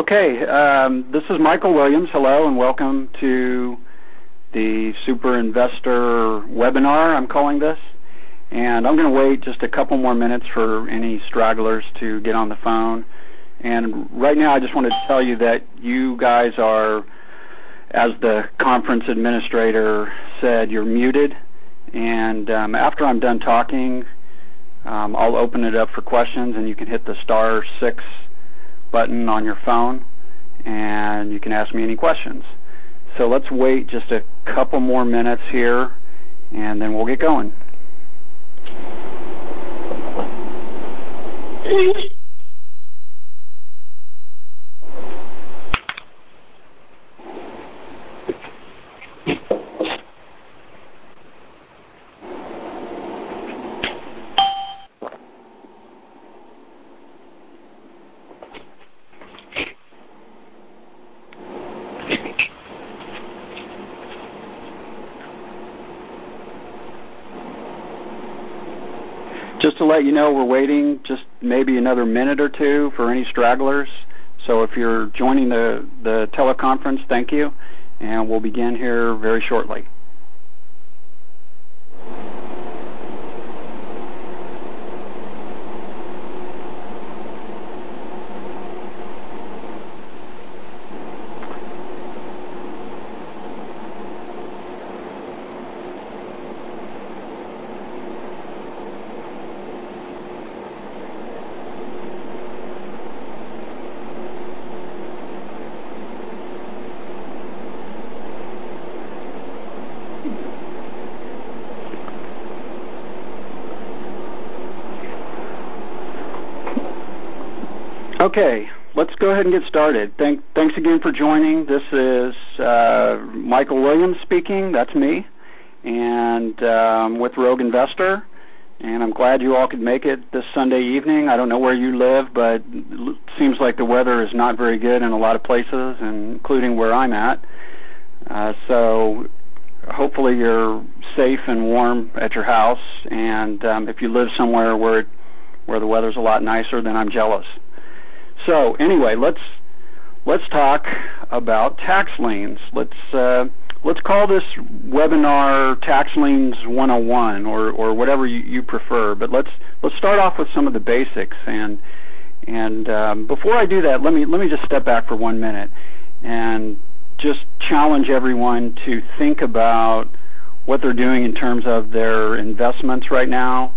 Okay, this is Michael Williams. Hello and welcome to the Super Investor webinar, I'm calling this. And I'm going to wait just a couple more minutes for any stragglers to get on the phone. And right now I just wanted to tell you that you guys are, as the conference administrator said, you're muted. And after I'm done talking, I'll open it up for questions, and you can hit the *6 button on your phone, and you can ask me any questions. So let's wait just a couple more minutes here, and then we'll get going. Just to let you know, we're waiting just maybe another minute or two for any stragglers. So if you're joining the teleconference, thank you, and we'll begin here very shortly. Okay, let's go ahead and get started. Thanks again for joining. This is Michael Williams speaking. That's me, and with Rogue Investor. And I'm glad you all could make it this Sunday evening. I don't know where you live, but it seems like the weather is not very good in a lot of places, including where I'm at. So hopefully you're safe and warm at your house. And if you live somewhere where the weather's a lot nicer, then I'm jealous. So anyway, let's talk about tax liens. Let's call this webinar Tax Liens 101 or whatever you prefer. But let's start off with some of the basics. And before I do that, let me just step back for 1 minute and just challenge everyone to think about what they're doing in terms of their investments right now.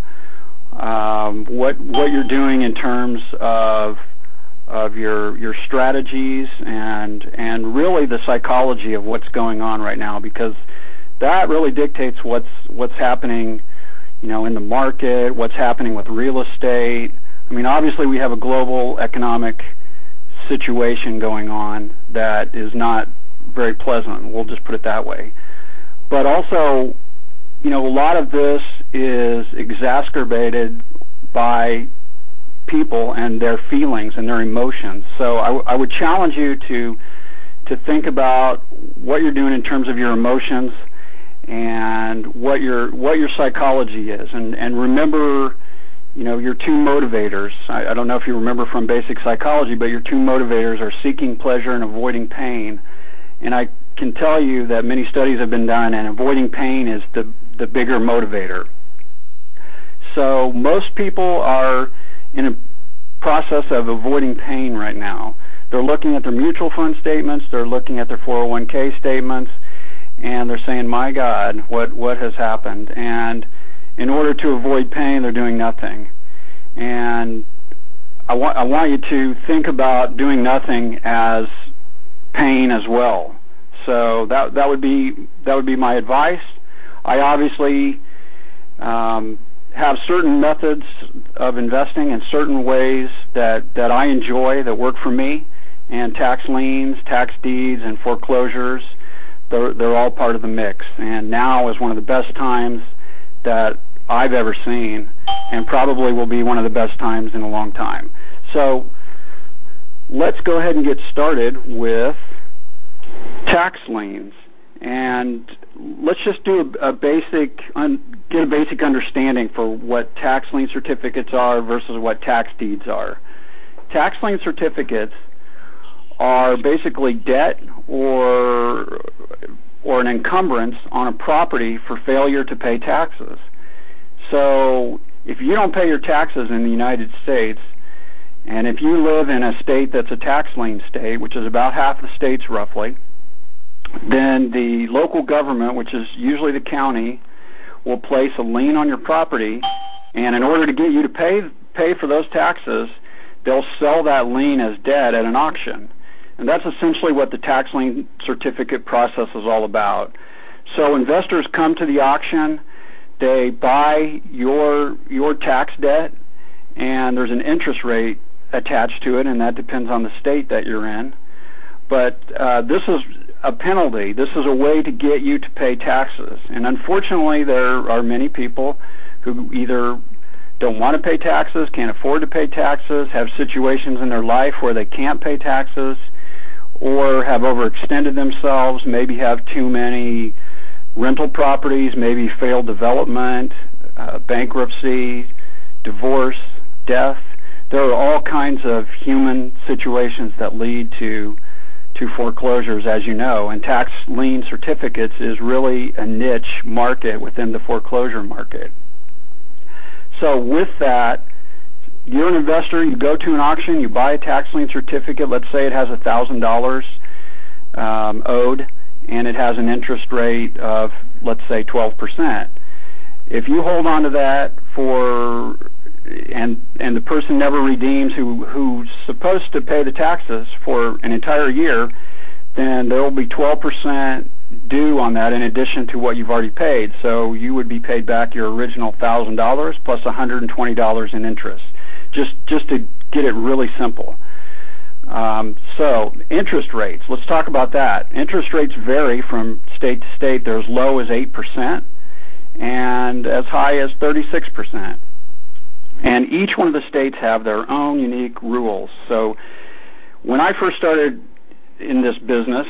What you're doing in terms of your strategies and really the psychology of what's going on right now, because that really dictates what's happening, in the market, what's happening with real estate. I mean, obviously we have a global economic situation going on that is not very pleasant. We'll just put it that way. But also, a lot of this is exacerbated by people and their feelings and their emotions. So I would challenge you to think about what you're doing in terms of your emotions and what your psychology is. And remember, your two motivators. I don't know if you remember from basic psychology, but your two motivators are seeking pleasure and avoiding pain. And I can tell you that many studies have been done, and avoiding pain is the bigger motivator. So most people are in a process of avoiding pain right now. They're looking at their mutual fund statements, they're looking at their 401k statements, and they're saying, my God, what has happened? And in order to avoid pain, they're doing nothing. And I want you to think about doing nothing as pain as well. So that would be my advice. I obviously have certain methods of investing and certain ways that I enjoy that work for me, and tax liens, tax deeds, and foreclosures, they're all part of the mix. And now is one of the best times that I've ever seen, and probably will be one of the best times in a long time. So let's go ahead and get started with tax liens. And let's just do get a basic understanding for what tax lien certificates are versus what tax deeds are. Tax lien certificates are basically debt or an encumbrance on a property for failure to pay taxes. So if you don't pay your taxes in the United States, and if you live in a state that's a tax lien state, which is about half the states roughly, then the local government, which is usually the county, will place a lien on your property, and in order to get you to pay for those taxes, they'll sell that lien as debt at an auction. And that's essentially what the tax lien certificate process is all about. So investors come to the auction, they buy your tax debt, and there's an interest rate attached to it, and that depends on the state that you're in. But this is a penalty. This is a way to get you to pay taxes. And unfortunately, there are many people who either don't want to pay taxes, can't afford to pay taxes, have situations in their life where they can't pay taxes, or have overextended themselves, maybe have too many rental properties, maybe failed development, bankruptcy, divorce, death. There are all kinds of human situations that lead to foreclosures, as you know, and tax lien certificates is really a niche market within the foreclosure market. So with that, you're an investor, you go to an auction, you buy a tax lien certificate, let's say it has $1,000 owed, and it has an interest rate of, let's say, 12%. If you hold on to that and the person never redeems who's supposed to pay the taxes for an entire year, then there will be 12% due on that in addition to what you've already paid. So you would be paid back your original $1,000 plus $120 in interest, just to get it really simple. So interest rates, let's talk about that. Interest rates vary from state to state. They're as low as 8% and as high as 36%. And each one of the states have their own unique rules. So when I first started in this business,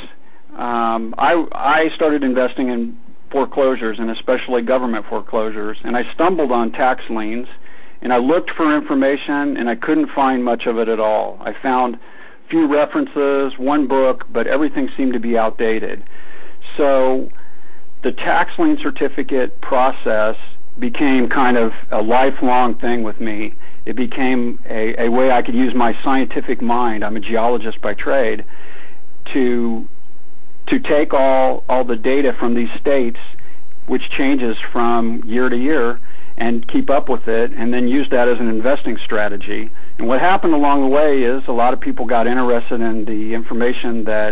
I started investing in foreclosures, and especially government foreclosures, and I stumbled on tax liens, and I looked for information, and I couldn't find much of it at all. I found few references, one book, but everything seemed to be outdated. So the tax lien certificate process became kind of a lifelong thing with me. It became a way I could use my scientific mind, I'm a geologist by trade, to take all the data from these states, which changes from year to year, and keep up with it, and then use that as an investing strategy. And what happened along the way is a lot of people got interested in the information that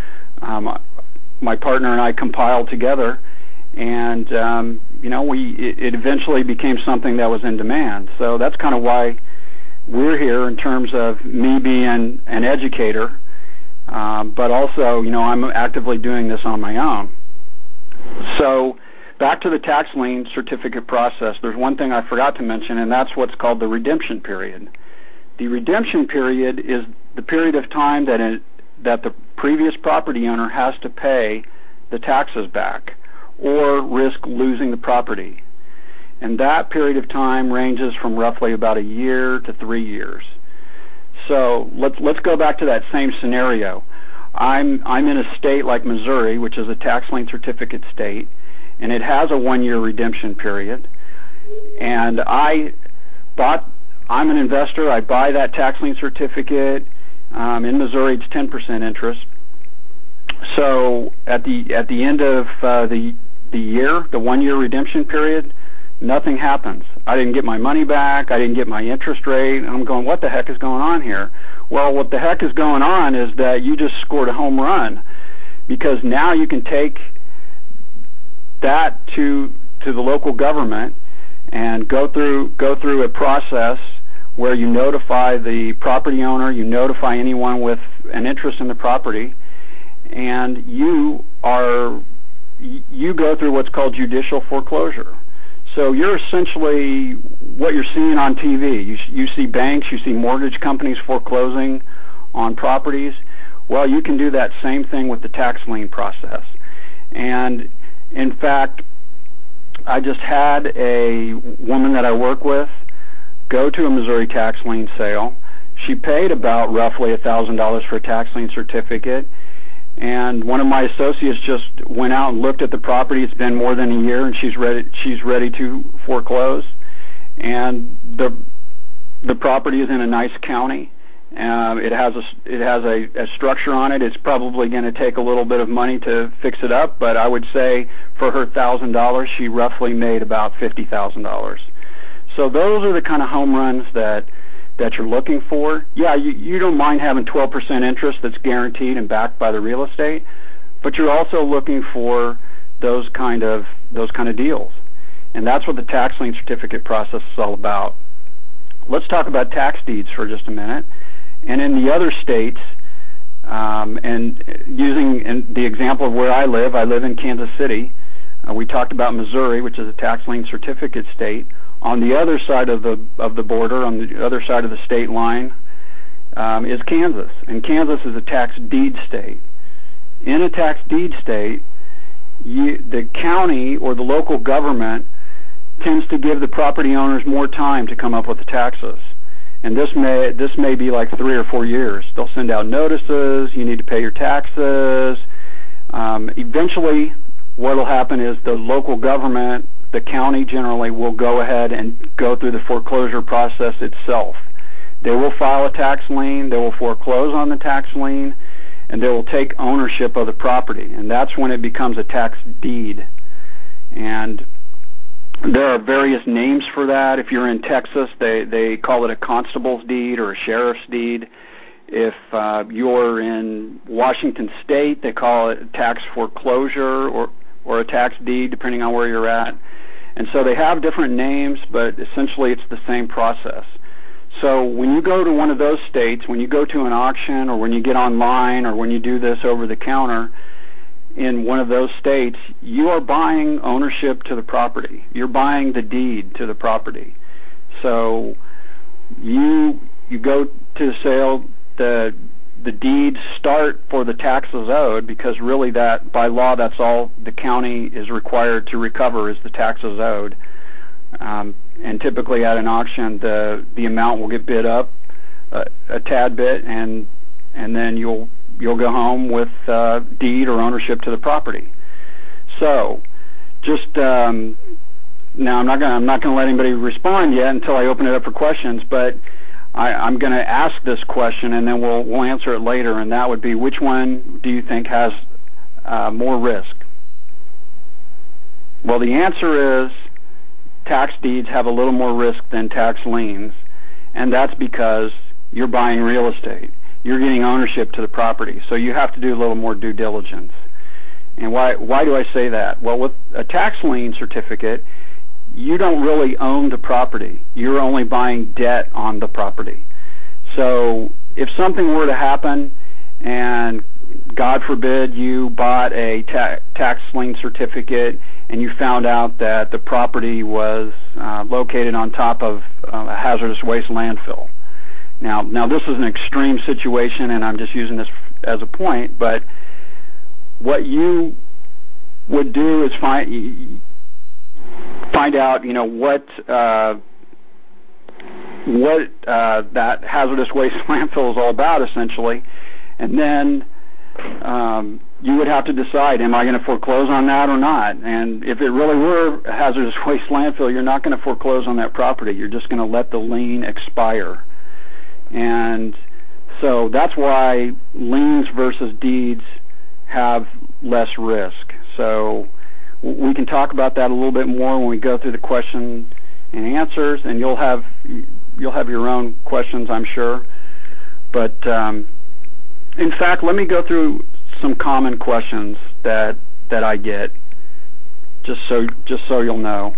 my partner and I compiled together, and it eventually became something that was in demand. So that's kind of why we're here in terms of me being an educator, but also, I'm actively doing this on my own. So back to the tax lien certificate process, there's one thing I forgot to mention, and that's what's called the redemption period. The redemption period is the period of time that the previous property owner has to pay the taxes back or risk losing the property. And that period of time ranges from roughly about a year to 3 years. So let's go back to that same scenario. I'm in a state like Missouri, which is a tax lien certificate state, and it has a 1-year redemption period. And I'm an investor. I buy that tax lien certificate. In Missouri, it's 10% interest. So at the end of the year, the 1-year redemption period, nothing happens. I didn't get my money back. I didn't get my interest rate. And I'm going, what the heck is going on here? Well, what the heck is going on is that you just scored a home run, because now you can take that to the local government and go through a process where you notify the property owner, you notify anyone with an interest in the property, and you go through what's called judicial foreclosure. So you're essentially what you're seeing on TV. You see banks, you see mortgage companies foreclosing on properties. Well, you can do that same thing with the tax lien process. And in fact, I just had a woman that I work with go to a Missouri tax lien sale. she paid about roughly $1,000 for a tax lien certificate, and one of my associates just went out and looked at the property. It's been more than a year, and she's ready to foreclose. And the property is in a nice county. It has a structure on it. It's probably going to take a little bit of money to fix it up, but I would say for her $1,000, she roughly made about $50,000. So those are the kind of home runs that you're looking for. Yeah, you don't mind having 12% interest that's guaranteed and backed by the real estate, but you're also looking for those kind of deals. And that's what the tax lien certificate process is all about. Let's talk about tax deeds for just a minute. And in the other states, and using the example of where I live in Kansas City. We talked about Missouri, which is a tax lien certificate state. On the other side of the border, on the other side of the state line, is Kansas. And Kansas is a tax deed state. In a tax deed state, the county or the local government tends to give the property owners more time to come up with the taxes. And this may be like 3 or 4 years. They'll send out notices. You need to pay your taxes. Eventually, what will happen is the local government, the county generally, will go ahead and go through the foreclosure process itself. They will file a tax lien. They will foreclose on the tax lien, and they will take ownership of the property. And that's when it becomes a tax deed. And there are various names for that. If you're in Texas, they call it a constable's deed or a sheriff's deed. If you're in Washington State, they call it a tax foreclosure or a tax deed, depending on where you're at. And so they have different names, but essentially it's the same process. So when you go to one of those states, when you go to an auction or when you get online or when you do this over the counter, in one of those states, you are buying ownership to the property. You're buying the deed to the property. So you go to the sale, the deeds start for the taxes owed, because really that, by law, that's all the county is required to recover is the taxes owed. And typically at an auction, the amount will get bid up a tad bit, and then you'll go home with deed or ownership to the property. So, just now, I'm not going to let anybody respond yet until I open it up for questions. But I'm going to ask this question, and then we'll answer it later. And that would be, which one do you think has more risk? Well, the answer is tax deeds have a little more risk than tax liens, and that's because you're buying real estate. You're getting ownership to the property, so you have to do a little more due diligence. And why do I say that? Well, with a tax lien certificate, you don't really own the property. You're only buying debt on the property. So if something were to happen, and God forbid you bought a tax lien certificate and you found out that the property was located on top of a hazardous waste landfill. Now this is an extreme situation, and I'm just using this as a point, but what you would do is find out, what that hazardous waste landfill is all about, essentially, and then you would have to decide, am I going to foreclose on that or not? And if it really were a hazardous waste landfill, you're not going to foreclose on that property. You're just going to let the lien expire. And so that's why liens versus deeds have less risk. So we can talk about that a little bit more when we go through the question and answers, and you'll have your own questions, I'm sure. But in fact, let me go through some common questions that I get, just so you'll know.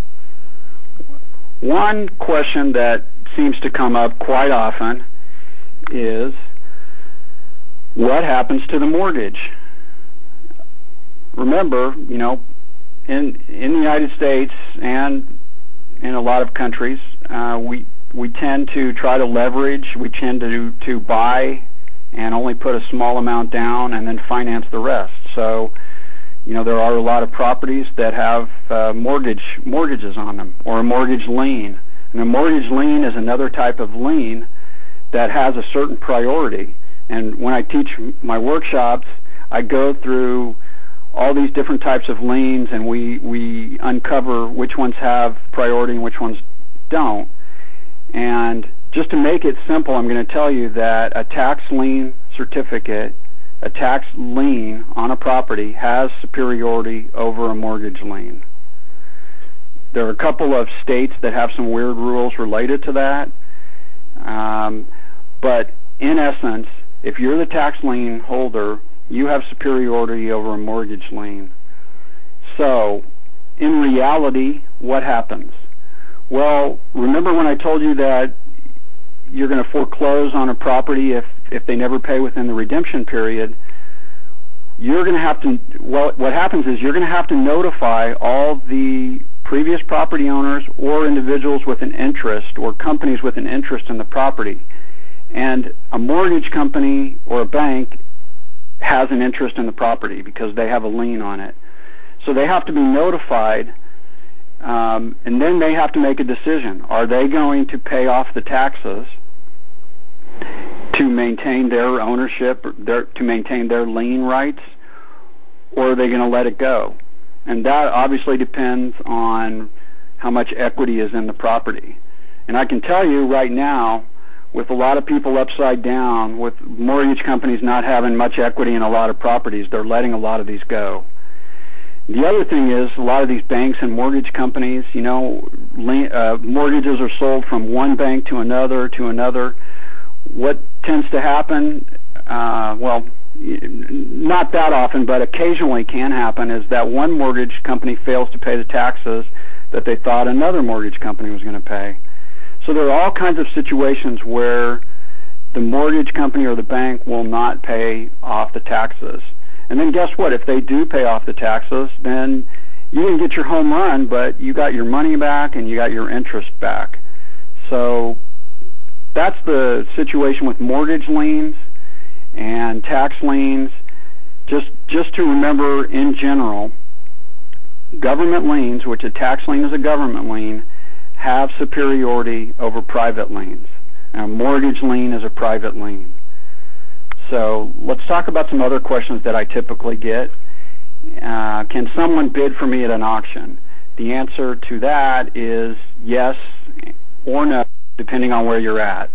One question that seems to come up quite often is, what happens to the mortgage? Remember, in the United States and in a lot of countries, we tend to try to leverage. We tend to buy and only put a small amount down and then finance the rest. So, there are a lot of properties that have mortgages on them, or a mortgage lien. And a mortgage lien is another type of lien that has a certain priority. And when I teach my workshops, I go through all these different types of liens, and we uncover which ones have priority and which ones don't. And just to make it simple, I'm going to tell you that a tax lien certificate, a tax lien on a property, has superiority over a mortgage lien. There are a couple of states that have some weird rules related to that. But in essence, if you're the tax lien holder, you have superiority over a mortgage lien. So, in reality, what happens? Well, remember when I told you that you're going to foreclose on a property if they never pay within the redemption period? You're going to have to, what happens is you're going to have to notify all the previous property owners or individuals with an interest or companies with an interest in the property. And a mortgage company or a bank has an interest in the property because they have a lien on it. So they have to be notified, and then they have to make a decision. Are they going to pay off the taxes to maintain their ownership, to maintain their lien rights, or are they going to let it go? And that obviously depends on how much equity is in the property. And I can tell you right now, with a lot of people upside down, with mortgage companies not having much equity in a lot of properties, they're letting a lot of these go. The other thing is a lot of these banks and mortgage companies, mortgages are sold from one bank to another to another. What tends to happen, not that often, but occasionally can happen, is that one mortgage company fails to pay the taxes that they thought another mortgage company was going to pay. So there are all kinds of situations where the mortgage company or the bank will not pay off the taxes. And then guess what? If they do pay off the taxes, then you didn't get your home run, but you got your money back and you got your interest back. So that's the situation with mortgage liens and tax liens. Just to remember, in general, government liens, which a tax lien is a government lien, have superiority over private liens. And a mortgage lien is a private lien. So let's talk about some other questions that I typically get. Can someone bid for me at an auction? The answer to that is yes or no, depending on where you're at.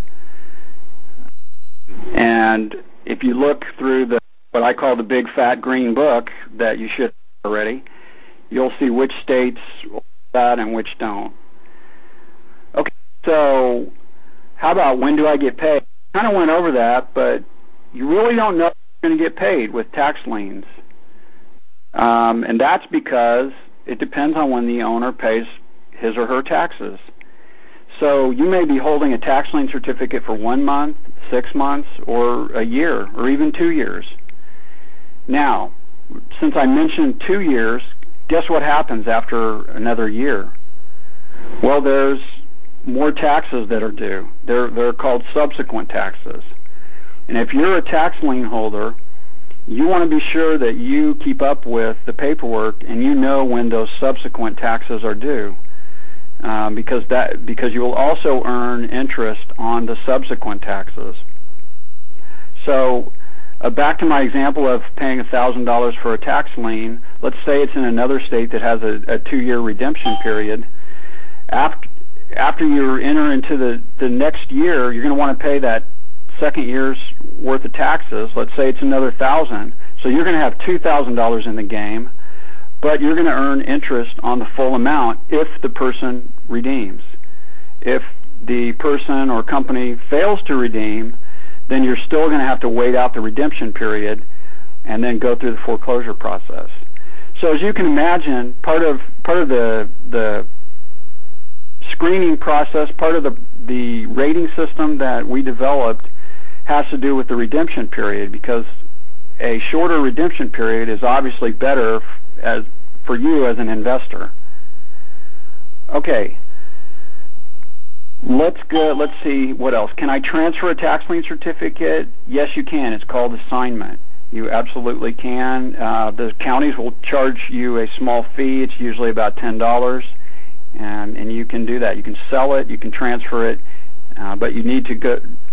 And if you look through what I call the big fat green book that you should have already, you'll see which states allow that and which don't. Okay, so how about when do I get paid? I kind of went over that, but you really don't know if you're going to get paid with tax liens. And that's because it depends on when the owner pays his or her taxes. So you may be holding a tax lien certificate for 1 month, 6 months, or a year, or even 2 years. Now, since I mentioned 2 years, guess what happens after another year? Well, there's more taxes that are due. They're called subsequent taxes. And if you're a tax lien holder, you want to be sure that you keep up with the paperwork and you know when those subsequent taxes are due, because you will also earn interest on the subsequent taxes. So back to my example of paying $1,000 for a tax lien. Let's say it's in another state that has a 2-year redemption period. After you enter into the next year, you're going to want to pay that second year's worth of taxes. Let's say it's another $1,000. So you're going to have $2,000 in the game, but you're going to earn interest on the full amount if the person redeems. If the person or company fails to redeem, then you're still going to have to wait out the redemption period and then go through the foreclosure process. So as you can imagine, part of the screening process, part of the rating system that we developed has to do with the redemption period, because a shorter redemption period is obviously better for you as an investor. Okay, let's see what else. Can I transfer a tax lien certificate? Yes, you can. It's called assignment. You absolutely can. The counties will charge you a small fee. It's usually about $10, and you can do that. You can sell it, you can transfer it, but you need to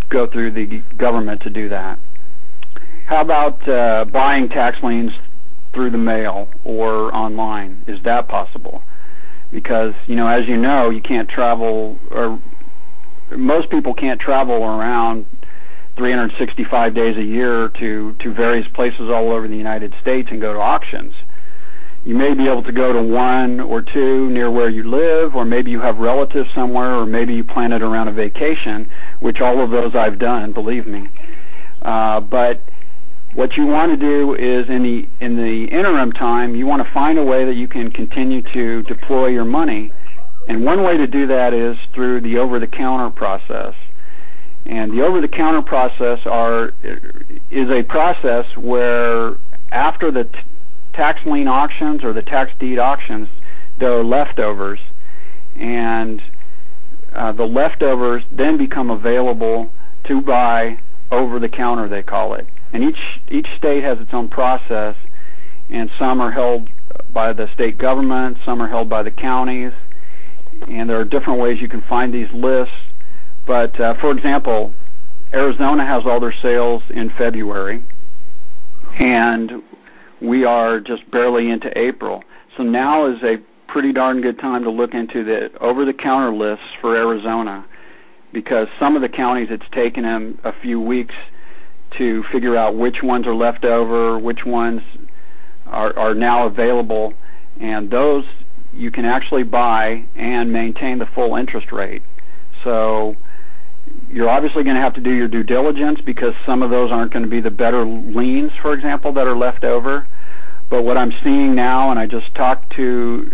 go through the government to do that. How about buying tax liens through the mail or online? Is that possible? Because, as you know, you can't travel, or most people can't travel around 365 days a year to various places all over the United States and go to auctions. You may be able to go to one or two near where you live, or maybe you have relatives somewhere, or maybe you plan it around a vacation, which all of those I've done, believe me. But what you want to do is in the interim time, you want to find a way that you can continue to deploy your money. And one way to do that is through the over-the-counter process. And the over-the-counter process is a process where after the tax lien auctions or the tax deed auctions, there are leftovers. And the leftovers then become available to buy over-the-counter, they call it. And each state has its own process, and some are held by the state government, some are held by the counties, and there are different ways you can find these lists. But, for example, Arizona has all their sales in February, and we are just barely into April. So now is a pretty darn good time to look into the over-the-counter lists for Arizona, because some of the counties it's taken them a few weeks to figure out which ones are left over, which ones are now available, and those you can actually buy and maintain the full interest rate. So you're obviously going to have to do your due diligence, because some of those aren't going to be the better liens, for example, that are left over. But what I'm seeing now, and I just talked to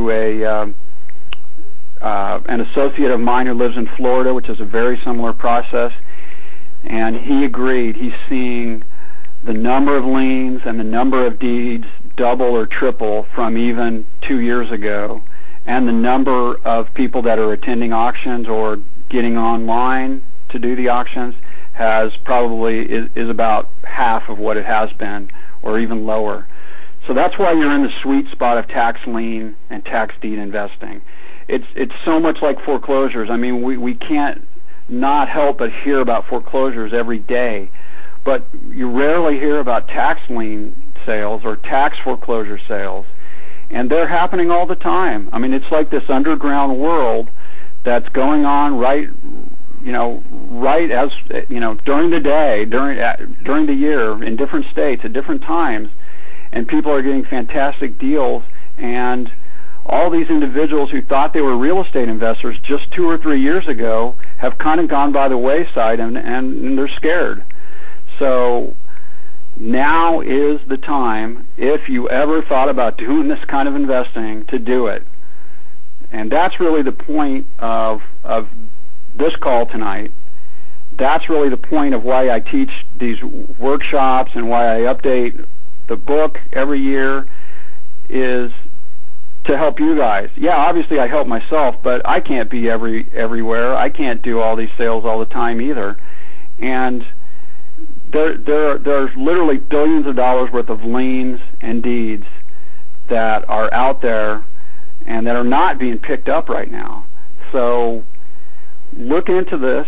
an associate of mine who lives in Florida, which is a very similar process, and he agreed. He's seeing the number of liens and the number of deeds double or triple from even 2 years ago, and the number of people that are attending auctions or getting online to do the auctions is about half of what it has been, or even lower. So that's why you're in the sweet spot of tax lien and tax deed investing. It's so much like foreclosures. I mean, we can't not help but hear about foreclosures every day, but you rarely hear about tax lien sales or tax foreclosure sales, and they're happening all the time. I mean, it's like this underground world that's going on right as during the day, during the year, in different states at different times, and people are getting fantastic deals. And all these individuals who thought they were real estate investors just 2 or 3 years ago have kind of gone by the wayside, and they're scared. So now is the time, if you ever thought about doing this kind of investing, to do it. And that's really the point of this call tonight. That's really the point of why I teach these workshops and why I update the book every year, is to help you guys. Yeah, obviously I help myself, but I can't be everywhere. I can't do all these sales all the time either. And there's literally billions of dollars worth of liens and deeds that are out there and that are not being picked up right now. So look into this,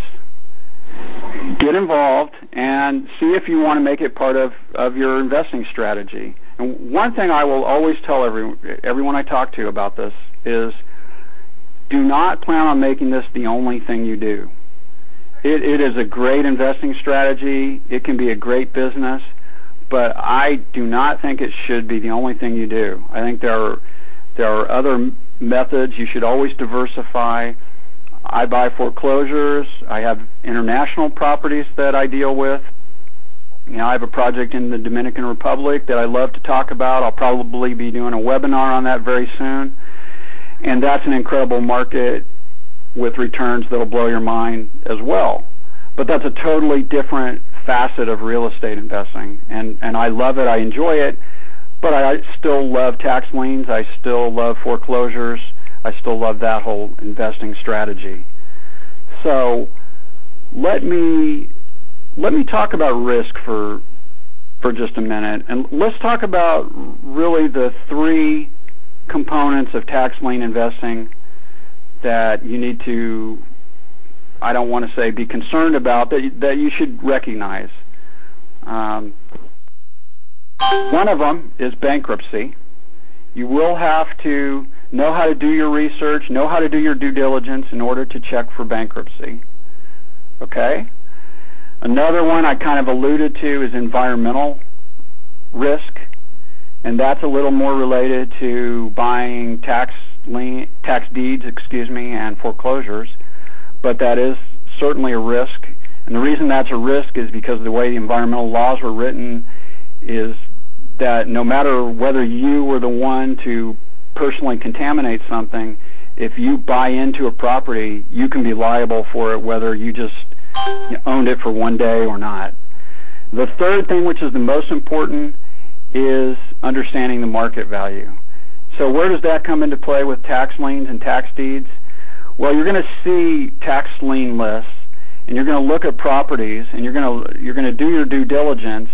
get involved, and see if you want to make it part of your investing strategy. And one thing I will always tell everyone I talk to about this is, do not plan on making this the only thing you do. It is a great investing strategy. It can be a great business, but I do not think it should be the only thing you do. I think there are other methods. You should always diversify. I buy foreclosures. I have international properties that I deal with. I have a project in the Dominican Republic that I love to talk about. I'll probably be doing a webinar on that very soon. And that's an incredible market with returns that will blow your mind as well. But that's a totally different facet of real estate investing. And I love it. I enjoy it. But I still love tax liens. I still love foreclosures. I still love that whole investing strategy. So let me talk about risk for just a minute. And let's talk about really the 3 components of tax lien investing that you need to I don't want to say be concerned about, that you should recognize. One of them is bankruptcy. You will have to know how to do your research, know how to do your due diligence in order to check for bankruptcy. Okay? Another one I kind of alluded to is environmental risk, and that's a little more related to buying tax deeds, and foreclosures, but that is certainly a risk. And the reason that's a risk is because the way the environmental laws were written is that no matter whether you were the one to personally contaminate something, if you buy into a property, you can be liable for it whether you just owned it for one day or not. The third thing, which is the most important, is understanding the market value. So where does that come into play with tax liens and tax deeds? Well, you're going to see tax lien lists, and you're going to look at properties, and you're going to do your due diligence.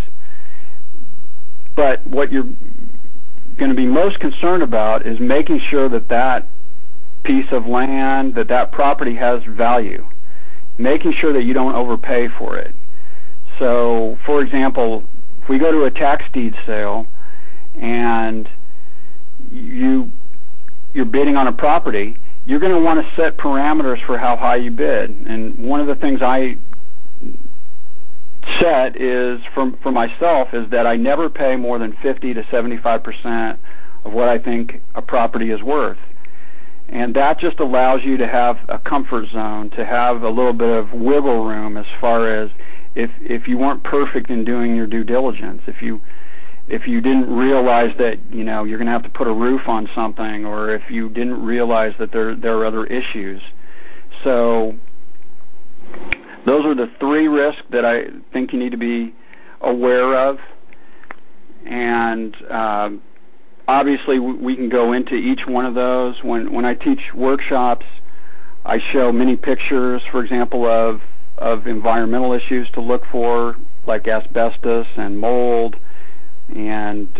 But what you're going to be most concerned about is making sure that that piece of land, that property has value, making sure that you don't overpay for it. So, for example, if we go to a tax deed sale and you're bidding on a property, you're going to want to set parameters for how high you bid. And one of the things I set is for myself is that I never pay more than 50 to 75% of what I think a property is worth. And that just allows you to have a comfort zone, to have a little bit of wiggle room as far as if you weren't perfect in doing your due diligence, if you didn't realize that you're going to have to put a roof on something, or if you didn't realize that there are other issues. So those are the three risks that I think you need to be aware of. And obviously, we can go into each one of those. When I teach workshops, I show many pictures, for example, of environmental issues to look for, like asbestos and mold, and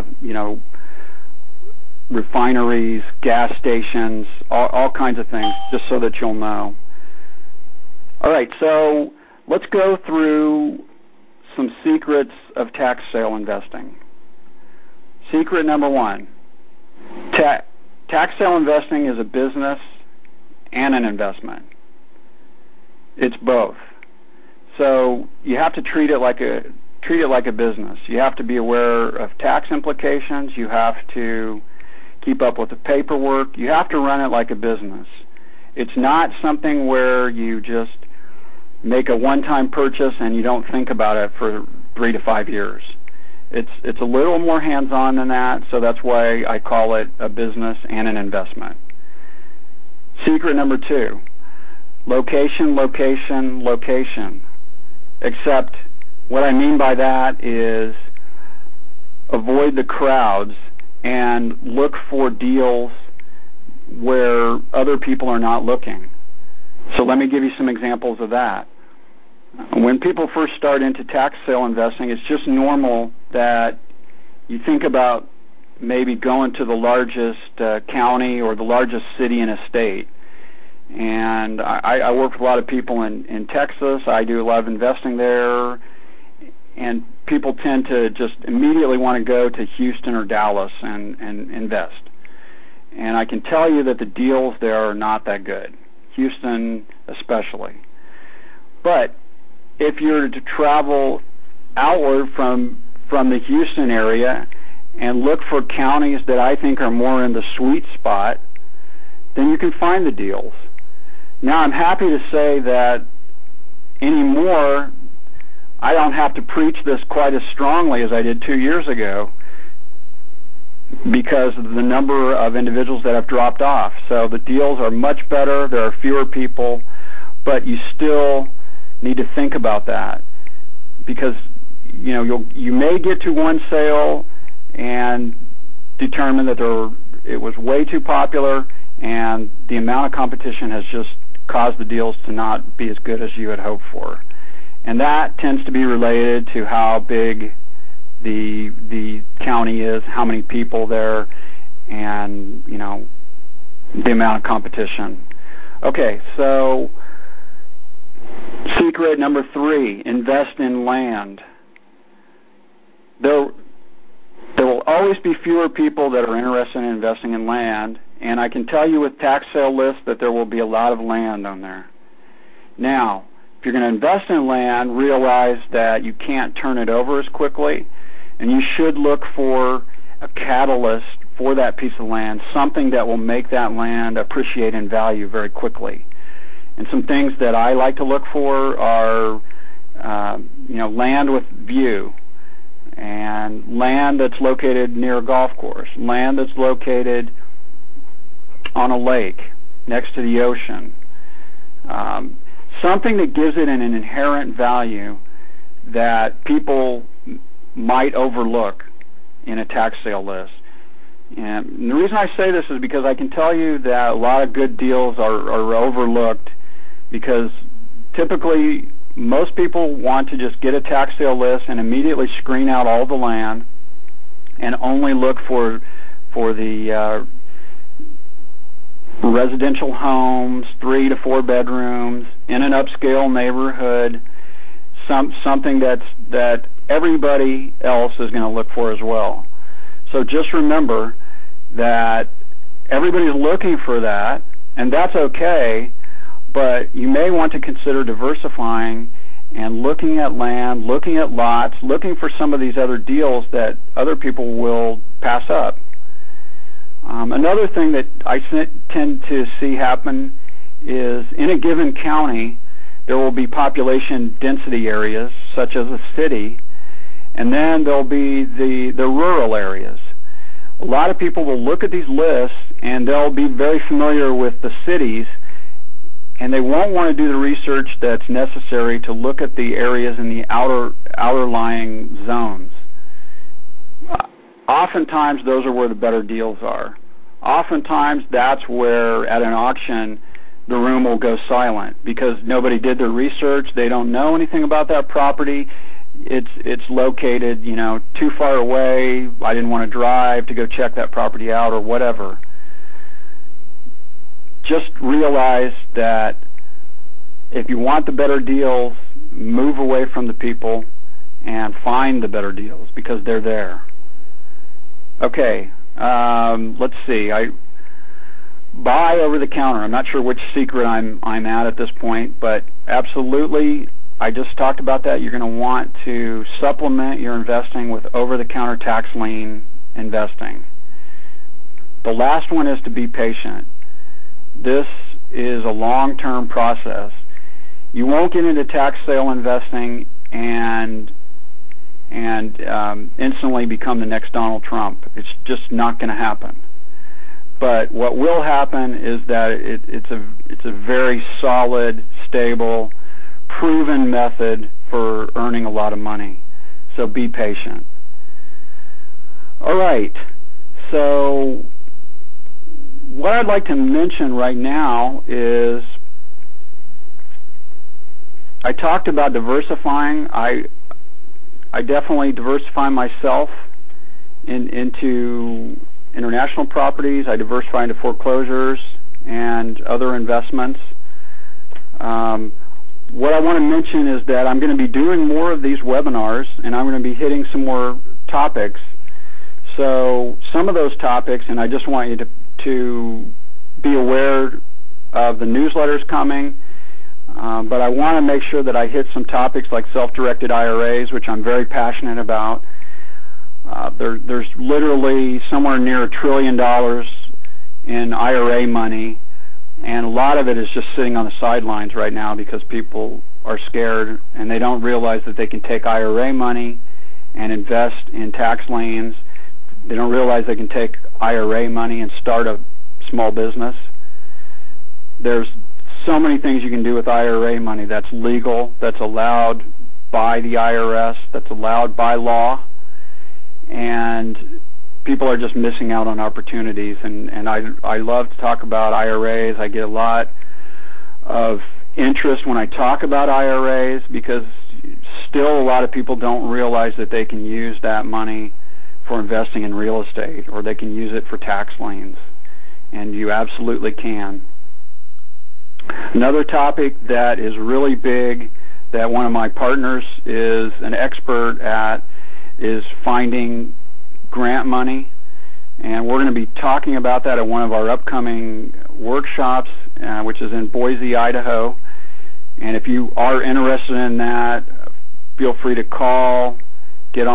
refineries, gas stations, all kinds of things, just so that you'll know. All right, so let's go through some secrets of tax sale investing. Secret number one, tax sale investing is a business and an investment. It's both. So you have to treat it like a business. You have to be aware of tax implications. You have to keep up with the paperwork. You have to run it like a business. It's not something where you just make a one-time purchase and you don't think about it for 3 to 5 years. It's a little more hands-on than that, so that's why I call it a business and an investment. Secret number two, location, location, location. Except what I mean by that is avoid the crowds and look for deals where other people are not looking. So let me give you some examples of that. When people first start into tax sale investing, it's just normal that you think about maybe going to the largest county or the largest city in a state. And I work with a lot of people in Texas. I do a lot of investing there. And people tend to just immediately want to go to Houston or Dallas and invest. And I can tell you that the deals there are not that good, Houston especially. But if you're to travel outward from the Houston area and look for counties that I think are more in the sweet spot, then you can find the deals. Now, I'm happy to say that anymore, I don't have to preach this quite as strongly as I did 2 years ago because of the number of individuals that have dropped off. So the deals are much better. There are fewer people, but you still need to think about that because you may get to one sale and determine that it was way too popular and the amount of competition has just caused the deals to not be as good as you had hoped for. And that tends to be related to how big the county is, how many people there, and the amount of competition. Okay, so secret number 3, invest in land. There will always be fewer people that are interested in investing in land, and I can tell you with tax sale lists that there will be a lot of land on there. Now, if you're going to invest in land, realize that you can't turn it over as quickly, and you should look for a catalyst for that piece of land, something that will make that land appreciate in value very quickly. And some things that I like to look for are, land with view, and land that's located near a golf course, land that's located on a lake next to the ocean, something that gives it an inherent value that people might overlook in a tax sale list. And the reason I say this is because I can tell you that a lot of good deals are overlooked because typically most people want to just get a tax sale list and immediately screen out all the land and only look for the residential homes, 3 to 4 bedrooms in an upscale neighborhood, something that everybody else is going to look for as well. So just remember that everybody's looking for that, and that's okay, but you may want to consider diversifying and looking at land, looking at lots, looking for some of these other deals that other people will pass up. Another thing that I tend to see happen is in a given county, there will be population density areas, such as a city, and then there'll be the rural areas. A lot of people will look at these lists, and they'll be very familiar with the cities, and they won't want to do the research that's necessary to look at the areas in the outer lying zones. Oftentimes, those are where the better deals are. Oftentimes, that's where, at an auction, the room will go silent because nobody did their research. They don't know anything about that property. It's located, too far away. I didn't want to drive to go check that property out or whatever. Just realize that if you want the better deals, move away from the people and find the better deals because they're there. Okay, let's see. I buy over the counter. I'm not sure which secret I'm at this point, but absolutely, I just talked about that. You're going to want to supplement your investing with over-the-counter tax lien investing. The last one is to be patient. This is a long-term process. You won't get into tax sale investing and instantly become the next Donald Trump. It's just not going to happen. But what will happen is that it's a very solid, stable, proven method for earning a lot of money. So be patient. All right. So what I'd like to mention right now is I talked about diversifying. I definitely diversify myself into international properties. I diversify into foreclosures and other investments. What I want to mention is that I'm going to be doing more of these webinars, and I'm going to be hitting some more topics. So some of those topics, and I just want you to be aware of the newsletters coming, but I want to make sure that I hit some topics like self-directed IRAs, which I'm very passionate about. There's literally somewhere near $1 trillion in IRA money, and a lot of it is just sitting on the sidelines right now because people are scared and they don't realize that they can take IRA money and invest in tax liens. They don't realize they can take IRA money and start a small business. There's so many things you can do with IRA money that's legal, that's allowed by the IRS, that's allowed by law, and people are just missing out on opportunities. And I love to talk about IRAs. I get a lot of interest when I talk about IRAs because still a lot of people don't realize that they can use that money for investing in real estate, or they can use it for tax liens, and you absolutely can. Another topic that is really big that one of my partners is an expert at is finding grant money. And we're going to be talking about that at one of our upcoming workshops, which is in Boise, Idaho. And if you are interested in that, feel free to call, get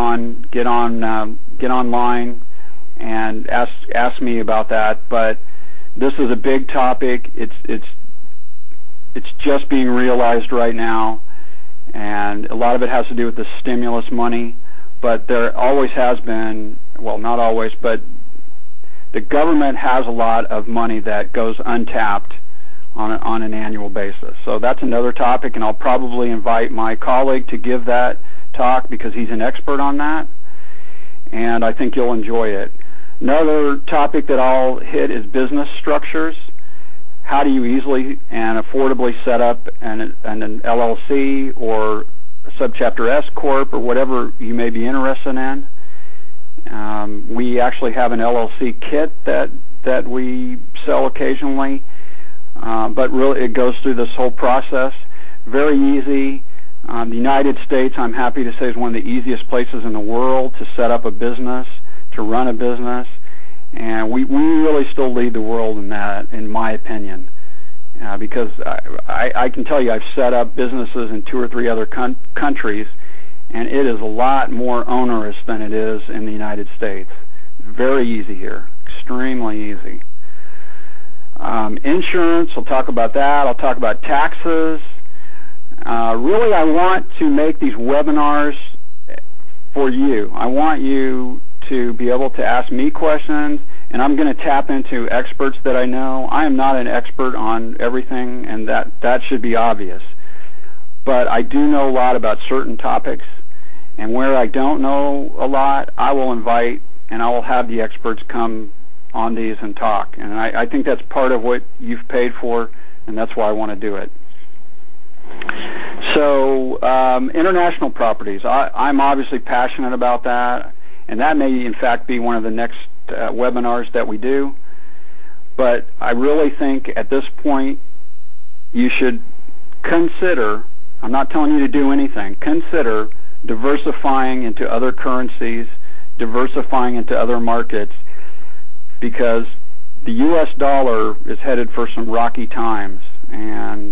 online, and ask me about that. But this is a big topic. It's just being realized right now, and a lot of it has to do with the stimulus money. But there always has been, well, not always, but the government has a lot of money that goes untapped on an annual basis. So that's another topic, and I'll probably invite my colleague to give that talk because he's an expert on that, and I think you'll enjoy it. Another topic that I'll hit is business structures. How do you easily and affordably set up an LLC or a Subchapter S Corp or whatever you may be interested in? We actually have an LLC kit that we sell occasionally, but really it goes through this whole process. Very easy. The United States, I'm happy to say, is one of the easiest places in the world to set up a business, to run a business, and we really still lead the world in that, in my opinion, because I can tell you I've set up businesses in 2 or 3 other countries, and it is a lot more onerous than it is in the United States. Very easy here, extremely easy. Insurance, I'll talk about that. I'll talk about taxes. Really, I want to make these webinars for you. I want you to be able to ask me questions, and I'm going to tap into experts that I know. I am not an expert on everything, and that should be obvious. But I do know a lot about certain topics, and where I don't know a lot, I will invite and I will have the experts come on these and talk. And I think that's part of what you've paid for, and that's why I want to do it. So international properties, I'm obviously passionate about that, and that may in fact be one of the next webinars that we do. But I really think at this point you should consider, I'm not telling you to do anything, consider diversifying into other currencies, diversifying into other markets, because the U.S. dollar is headed for some rocky times, and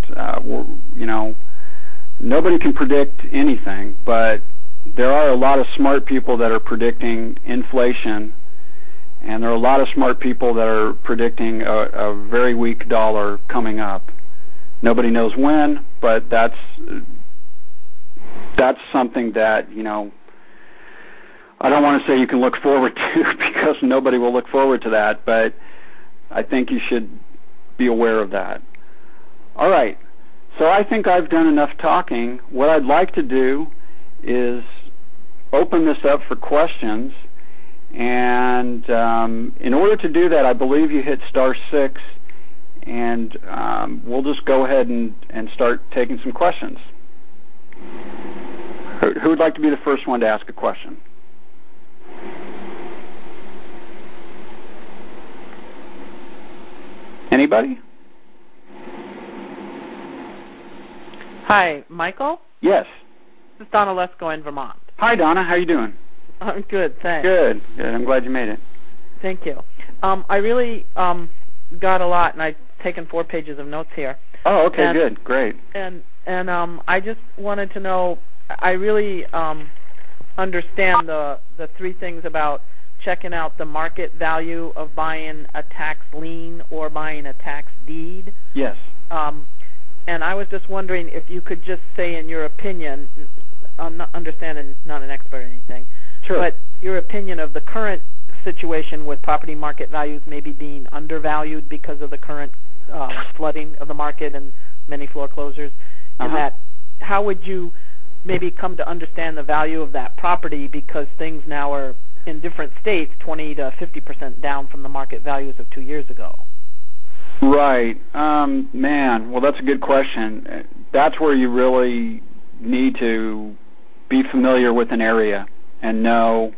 nobody can predict anything, but there are a lot of smart people that are predicting inflation, and there are a lot of smart people that are predicting a very weak dollar coming up. Nobody knows when, but that's something that, I don't want to say you can look forward to because nobody will look forward to that, but I think you should be aware of that. All right, so I think I've done enough talking. What I'd like to do is open this up for questions, and in order to do that, I believe you hit *6, and we'll just go ahead and start taking some questions. Who would like to be the first one to ask a question? Anybody? Hi, Michael? Yes. This is Donna Lesko in Vermont. Hi, Donna. How you doing? I'm good, thanks. Good. Good. I'm glad you made it. Thank you. I really got a lot, and I've taken 4 pages of notes here. Oh, okay, good. Great. And I just wanted to know, I really understand the 3 things about checking out the market value of buying a tax lien or buying a tax deed. Yes. And I was just wondering if you could just say, in your opinion, I'm not understanding, not an expert or anything, sure, but your opinion of the current situation with property market values maybe being undervalued because of the current flooding of the market and many foreclosures, and that how would you maybe come to understand the value of that property because things now are in different states 20 to 50% down from the market values of 2 years ago? Right. Man, well, that's a good question. That's where you really need to be familiar with an area and know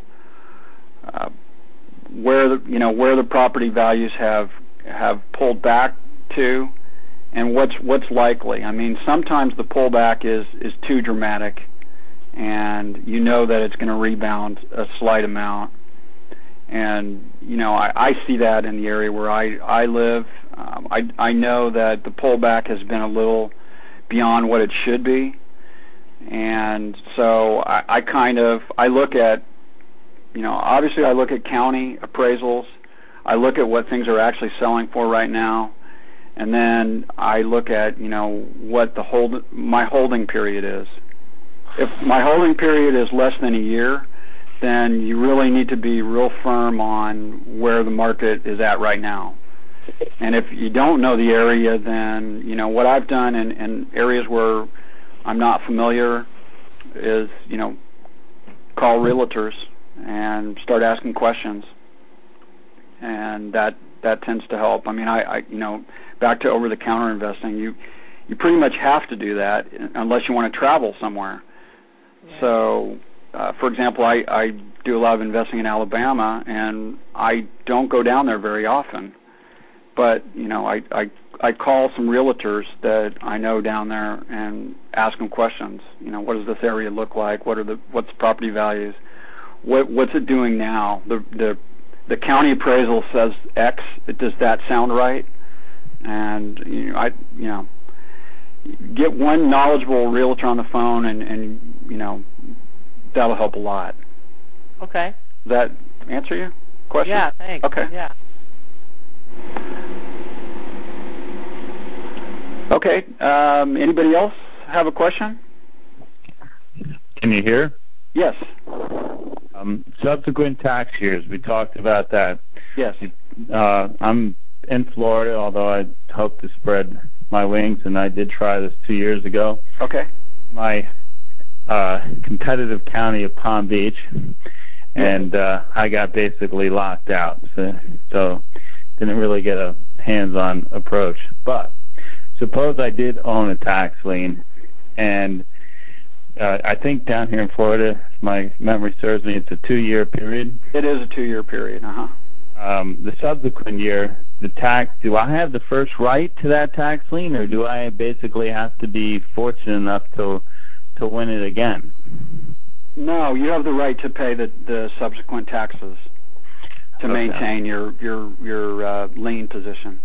where the property values have pulled back to, and what's likely. I mean, sometimes the pullback is too dramatic, and you know that it's going to rebound a slight amount. And I see that in the area where I live. I know that the pullback has been a little beyond what it should be, and so I look at, obviously I look at county appraisals. I look at what things are actually selling for right now, and then I look at what my holding period is. If my holding period is less than a year, then you really need to be real firm on where the market is at right now. And if you don't know the area, then what I've done in areas where I'm not familiar is call realtors and start asking questions, and that tends to help. I mean, I back to over-the-counter investing, you pretty much have to do that unless you want to travel somewhere. Yeah. So, for example, I do a lot of investing in Alabama, and I don't go down there very often. But I call some realtors that I know down there and ask them questions. What does this area look like? What's the property values? What's it doing now? The county appraisal says X. Does that sound right? And get one knowledgeable realtor on the phone, and that'll help a lot. Okay. Does that answer your question? Yeah, thanks. Okay. Yeah. Okay. Anybody else have a question? Can you hear? Yes. Subsequent tax years, we talked about that. Yes. I'm in Florida, although I hope to spread my wings, and I did try this 2 years ago. Okay. My competitive county of Palm Beach, and I got basically locked out, so didn't really get a hands-on approach. But suppose I did own a tax lien, and I think down here in Florida, if my memory serves me, it's a 2-year period. It is a 2-year period, The subsequent year, do I have the first right to that tax lien, or do I basically have to be fortunate enough to win it again? No, you have the right to pay the subsequent taxes to maintain your lien position.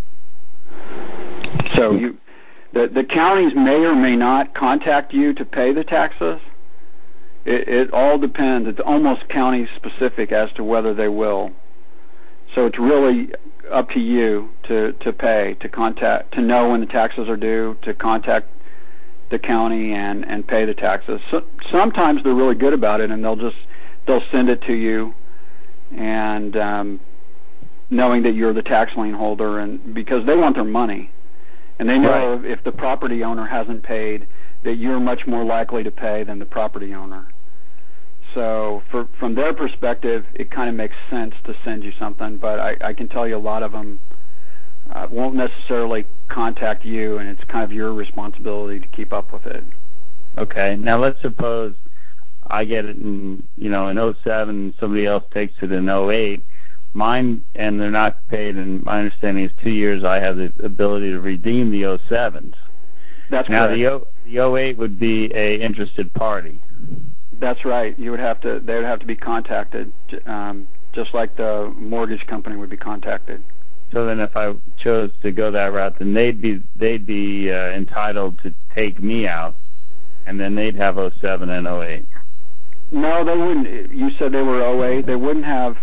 So the counties may or may not contact you to pay the taxes. It all depends. It's almost county specific as to whether they will. So it's really up to you to pay, to know when the taxes are due, to contact the county and pay the taxes. So, sometimes they're really good about it, and they'll send it to you, and knowing that you're the tax lien holder, and because they want their money. And they know if the property owner hasn't paid, that you're much more likely to pay than the property owner. So from their perspective, it kind of makes sense to send you something, but I can tell you a lot of them won't necessarily contact you, and it's kind of your responsibility to keep up with it. Okay. Now let's suppose I get it in 07, somebody else takes it in 08. Mine, and they're not paid, and my understanding is 2 years I have the ability to redeem the 07s. That's now, correct. Now, the 08 would be a interested party. That's right. They would have to be contacted, just like the mortgage company would be contacted. So then if I chose to go that route, then they'd be entitled to take me out, and then they'd have 07 and 08. No, they wouldn't. You said they were 08. They wouldn't have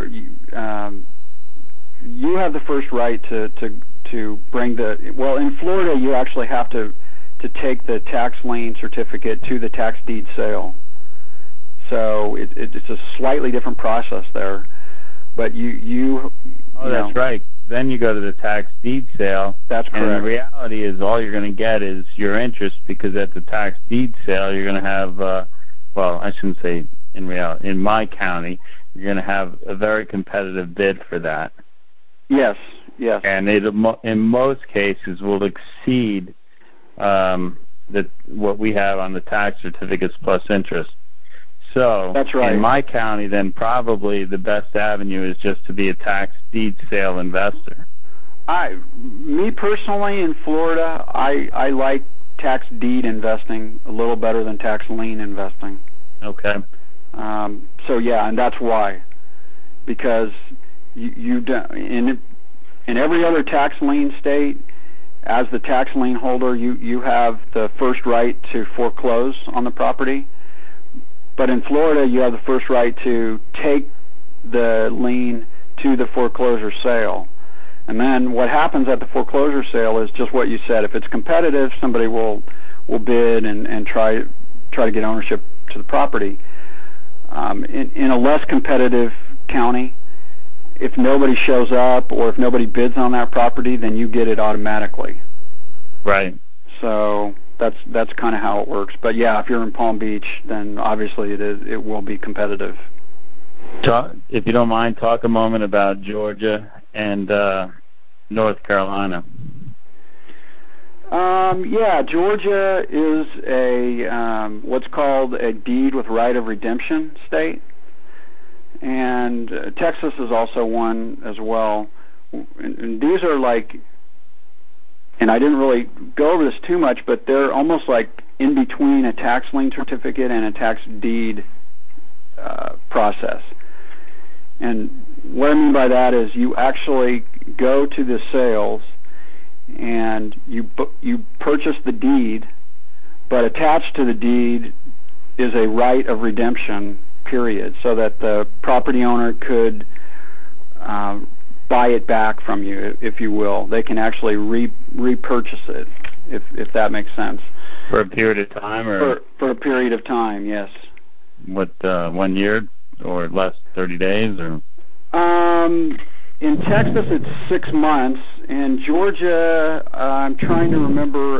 you have the first right to bring in Florida, you actually have to take the tax lien certificate to the tax deed sale. So it's a slightly different process there. But that's right. Then you go to the tax deed sale. That's correct. And the reality is all you're going to get is your interest, because at the tax deed sale you're going to have, I shouldn't say in reality, in my county, you're going to have a very competitive bid for that. Yes, yes. And it, in most cases, will exceed what we have on the tax certificates plus interest. So that's right. In my county, then probably the best avenue is just to be a tax deed sale investor. Me personally, in Florida, I like tax deed investing a little better than tax lien investing. Okay. So yeah, and that's why, because you don't, in every other tax lien state, as the tax lien holder, you have the first right to foreclose on the property. But in Florida, you have the first right to take the lien to the foreclosure sale. And then what happens at the foreclosure sale is just what you said. If it's competitive, somebody will bid and try to get ownership to the property. In a less competitive county, if nobody shows up or if nobody bids on that property, then you get it automatically. Right. So that's kind of how it works. But yeah, if you're in Palm Beach, then obviously it will be competitive. If you don't mind, talk a moment about Georgia and North Carolina. Yeah, Georgia is a what's called a deed with right of redemption state, and Texas is also one as well. And these are like, and I didn't really go over this too much, but they're almost like in between a tax lien certificate and a tax deed process. And what I mean by that is you actually go to the sales and you purchase the deed, but attached to the deed is a right of redemption, period, so that the property owner could buy it back from you, if you will. They can actually repurchase it, if that makes sense. For a period of time, or for a period of time, yes. What, 1 year or less, 30 days, or? In Texas, it's 6 months. In Georgia, I'm trying to remember.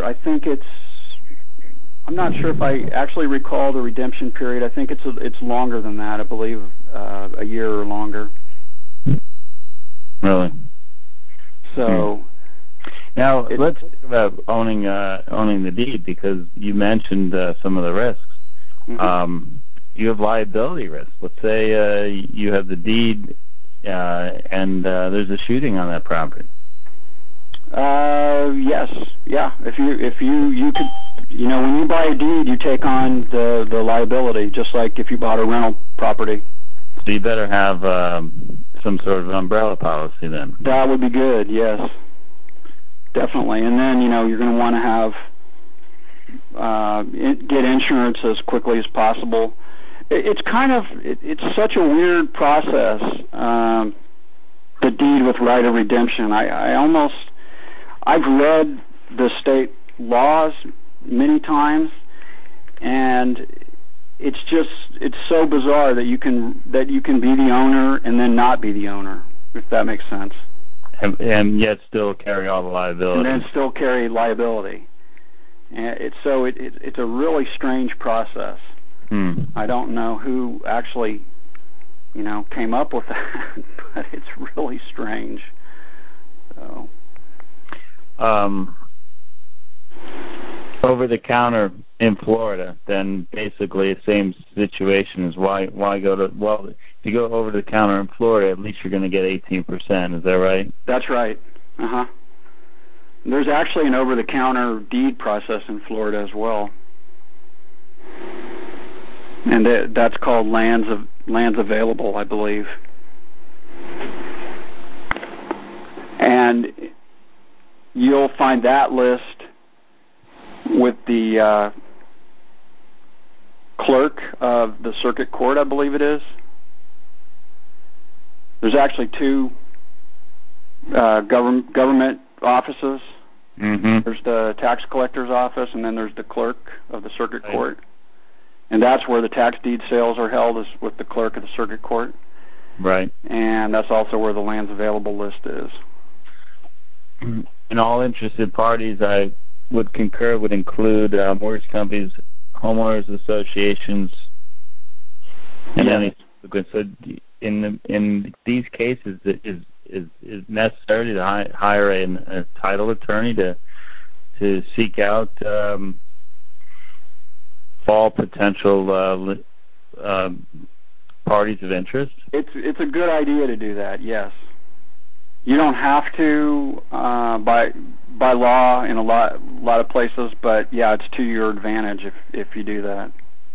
I'm not sure if I actually recall the redemption period. I think it's longer than that. I believe a year or longer. Really? So now let's talk about owning the deed, because you mentioned some of the risks. Mm-hmm. You have liability risks. Let's say you have the deed and there's a shooting on that property. Yes, yeah. If you could, when you buy a deed, you take on the liability, just like if you bought a rental property. So you better have some sort of umbrella policy then. That would be good, yes, definitely. And then you're going to want to have get insurance as quickly as possible. It's such a weird process. The deed with right of redemption. I've read the state laws many times, and it's so bizarre that you can be the owner and then not be the owner, if that makes sense. And yet still carry all the liability. And then still carry liability. And it's a really strange process. I don't know who actually came up with that, but it's really strange. So. Over the counter in Florida, then basically the same situation is why go to, well, if you go over the counter in Florida, at least you're going to get 18%. Is that right? That's right. Uh-huh. There's actually an over-the-counter deed process in Florida as well. And that's called lands available, I believe. And you'll find that list with the clerk of the circuit court, I believe it is. There's actually two government offices. Mm-hmm. There's the tax collector's office, and then there's the clerk of the circuit court. And that's where the tax deed sales are held, is with the clerk of the circuit court. Right. And that's also where the lands available list is. And all interested parties, I would concur, would include mortgage companies, homeowners associations, and any. So in these cases, it is necessary to hire a title attorney to seek out all potential parties of interest? It's a good idea to do that, yes. You don't have to by law in a lot of places, but yeah, it's to your advantage if you do that.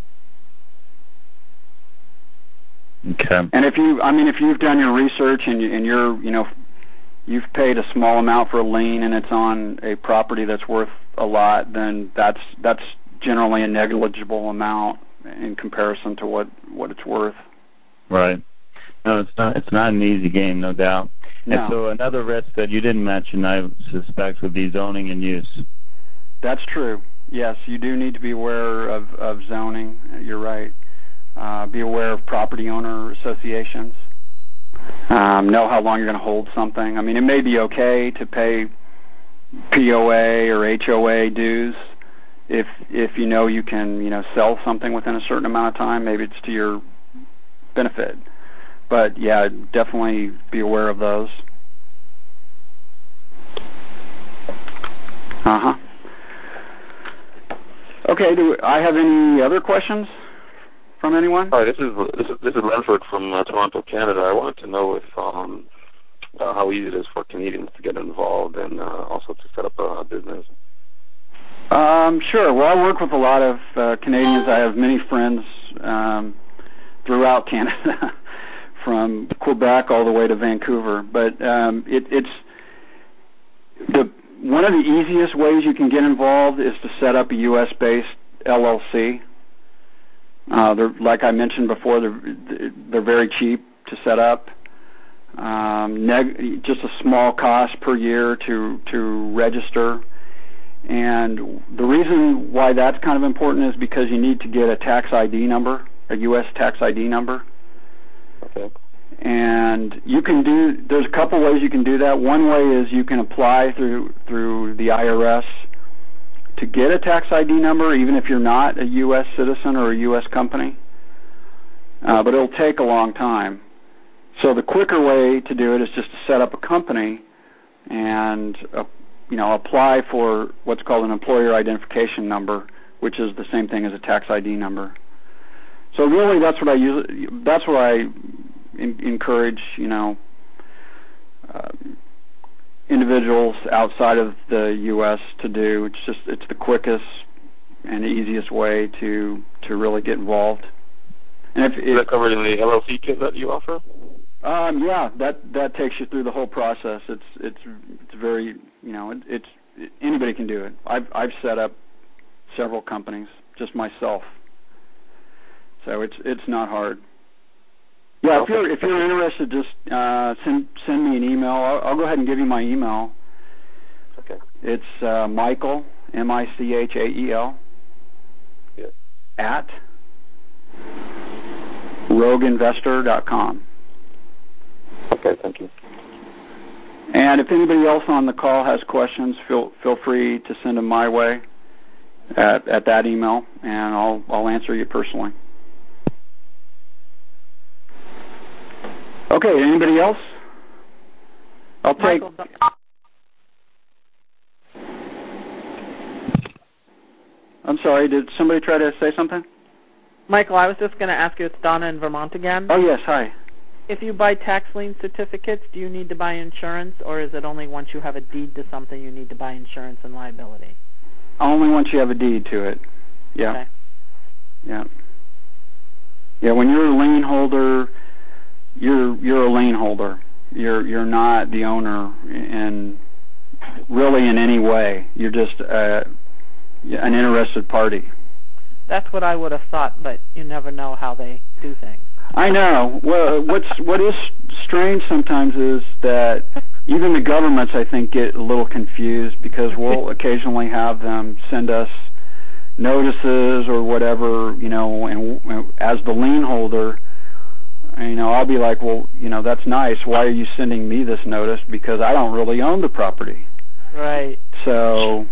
Okay. And if you've done your research and you've paid a small amount for a lien and it's on a property that's worth a lot, then that's generally a negligible amount in comparison to what it's worth. Right. No, it's not an easy game, no doubt. No. And so another risk that you didn't mention, I suspect, would be zoning and use. That's true. Yes, you do need to be aware of zoning. You're right. Be aware of property owner associations. Know how long you're going to hold something. I mean, it may be okay to pay POA or HOA dues if you know you can sell something within a certain amount of time. Maybe it's to your benefit. But yeah, definitely be aware of those. Uh-huh. Okay, do I have any other questions from anyone? Hi, this is Renford from Toronto, Canada. I wanted to know if how easy it is for Canadians to get involved and also to set up a business. Sure. Well, I work with a lot of Canadians. I have many friends throughout Canada, from Quebec all the way to Vancouver. But it's one of the easiest ways you can get involved is to set up a U.S.-based LLC. Like I mentioned before, they're very cheap to set up. Just a small cost per year to register. And the reason why that's kind of important is because you need to get a tax ID number, a U.S. tax ID number. Okay. And there's a couple ways you can do that. One way is you can apply through the IRS to get a tax ID number, even if you're not a U.S. citizen or a U.S. company. But it'll take a long time. So the quicker way to do it is just to set up a company and apply for what's called an employer identification number, which is the same thing as a tax ID number. So really, that's what I encourage individuals outside of the U.S. to do. It's the quickest and easiest way to really get involved. And is that covered in the LLC kit that you offer? Yeah, that takes you through the whole process. It's very anybody can do it. I've set up several companies just myself, so it's not hard. Yeah, if you're interested, just send me an email. I'll go ahead and give you my email. Okay. It's Michael, Michael, yeah, at rogueinvestor.com. Okay, thank you. And if anybody else on the call has questions, feel free to send them my way at that email, and I'll answer you personally. Okay, anybody else? I'll take... Michael, I'm sorry, did somebody try to say something? Michael, I was just going to ask you, it's Donna in Vermont again. Oh, yes, hi. If you buy tax lien certificates, do you need to buy insurance, or is it only once you have a deed to something you need to buy insurance and liability? Only once you have a deed to it. Yeah. Okay. Yeah. Yeah, when you're a lien holder, you're a lien holder. You're not the owner in any way. You're just an interested party. That's what I would have thought, but you never know how they do things. I know. Well, what is strange sometimes is that even the governments, I think, get a little confused because we'll occasionally have them send us notices or whatever, and as the lien holder, I'll be like, well, that's nice. Why are you sending me this notice? Because I don't really own the property. Right. So,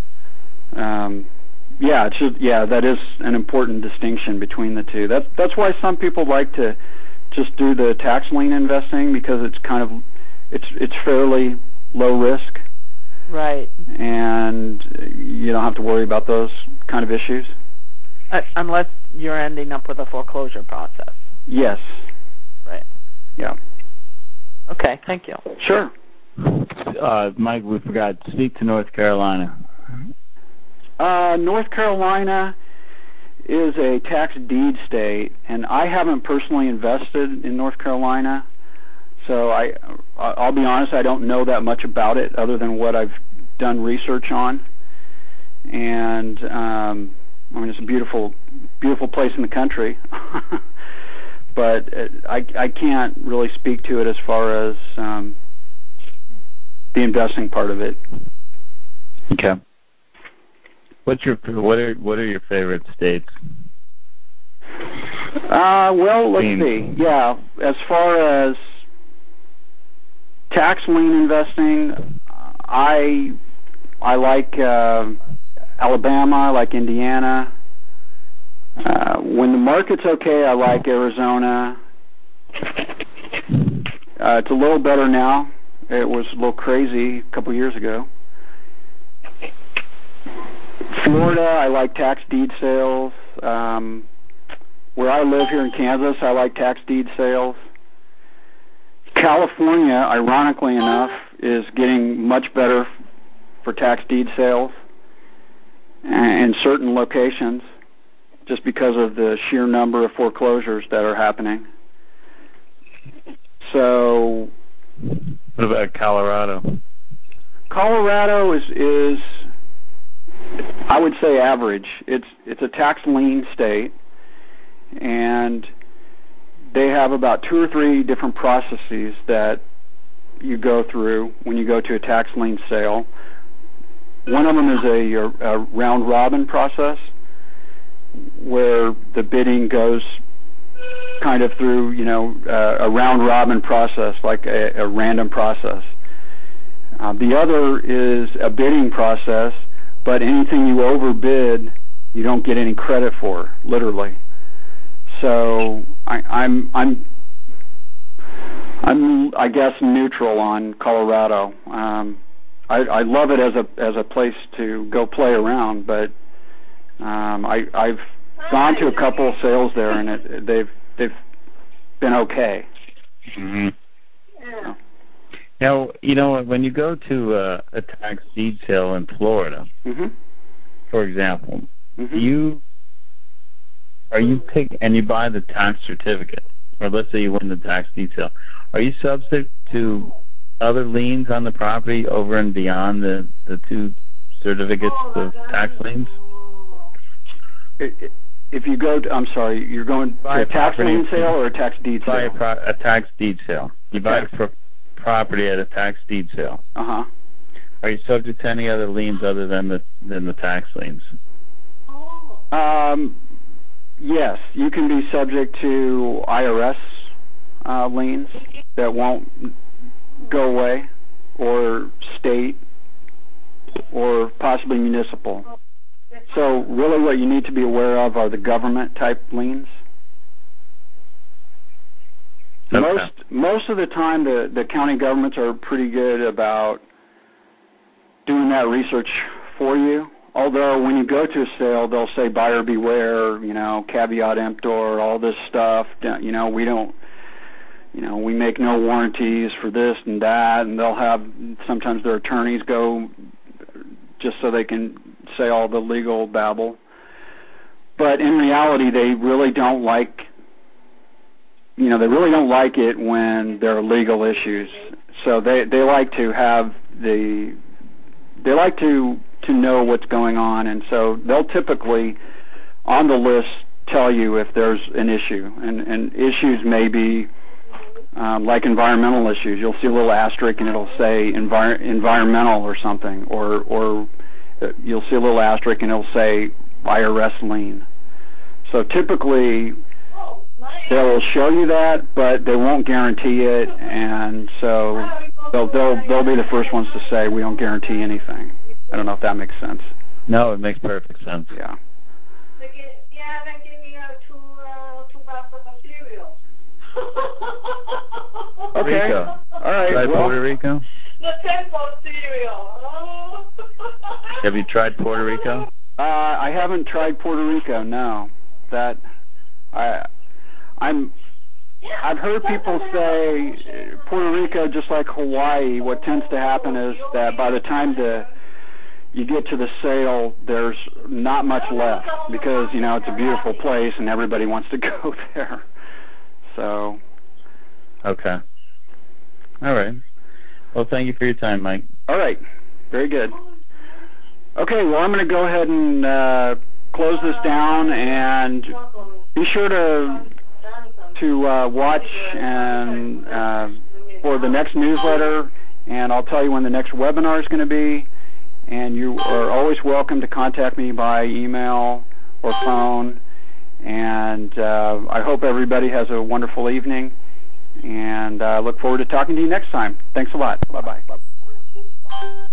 that is an important distinction between the two. That's why some people like to just do the tax lien investing, because it's fairly low risk. Right. And you don't have to worry about those kind of issues. Unless you're ending up with a foreclosure process. Yes. Right. Yeah. Okay, thank you. Sure. Mike, we forgot. Speak to North Carolina. North Carolina is a tax deed state, and I haven't personally invested in North Carolina, so I'll be honest, I don't know that much about it other than what I've done research on. And I mean, it's a beautiful place in the country, but I can't really speak to it as far as the investing part of it. Okay. What are your favorite states? Well, let's see. Yeah, as far as tax lien investing, I like Alabama, I like Indiana. When the market's okay, I like Arizona. It's a little better now. It was a little crazy a couple years ago. Florida, I like tax deed sales. Where I live here in Kansas, I like tax deed sales. California, ironically enough, is getting much better for tax deed sales in certain locations just because of the sheer number of foreclosures that are happening. So, what about Colorado? Colorado is I would say average. It's a tax lien state, and they have about 2 or 3 different processes that you go through when you go to a tax lien sale. One of them is a round robin process where the bidding goes kind of through, a round robin process, like a random process. The other is a bidding process, but anything you overbid, you don't get any credit for, literally. So I'm I guess neutral on Colorado. I love it as a place to go play around, but I've gone to a couple of sales there, and they've been okay. Mm-hmm. Yeah. Now, when you go to a tax deed sale in Florida, mm-hmm. for example, mm-hmm. And you buy the tax certificate, or let's say you win the tax deed sale, are you subject to other liens on the property over and beyond the 2 certificates of tax liens? If you go to, I'm sorry, you're going to a tax lien sale or a tax deed sale? A tax deed sale. You buy the property at a tax deed sale. Uh-huh. Are you subject to any other liens other than the tax liens? Yes, you can be subject to IRS liens that won't go away, or state, or possibly municipal. So really what you need to be aware of are the government-type liens. Okay. Most of the time, the county governments are pretty good about doing that research for you. Although when you go to a sale, they'll say buyer beware, caveat emptor, all this stuff. We don't, we make no warranties for this and that, and they'll have sometimes their attorneys go just so they can say all the legal babble. But in reality, they really don't like, they really don't like it when there are legal issues. So they like to have they like to know what's going on, and so they'll typically on the list tell you if there's an issue, and issues may be like environmental issues. You'll see a little asterisk and it'll say environmental or something, or you'll see a little asterisk and it'll say IRS lien. So typically they will show you that, but they won't guarantee it, and so they'll be the first ones to say we don't guarantee anything. I don't know if that makes sense. No, it makes perfect sense. Yeah. They give me 2 boxes of cereal. Okay. Rico. All right. Tried Puerto Rico? The temple cereal. Have you tried Puerto Rico? I haven't tried Puerto Rico. No. I've heard people say Puerto Rico, just like Hawaii, what tends to happen is that by the time you get to the sale, there's not much left because, it's a beautiful place and everybody wants to go there. So. Okay. All right. Well, thank you for your time, Mike. All right. Very good. Okay, well, I'm going to go ahead and close this down, and be sure to watch and for the next newsletter, and I'll tell you when the next webinar is going to be. And you are always welcome to contact me by email or phone. And I hope everybody has a wonderful evening, and I look forward to talking to you next time. Thanks a lot. Bye-bye.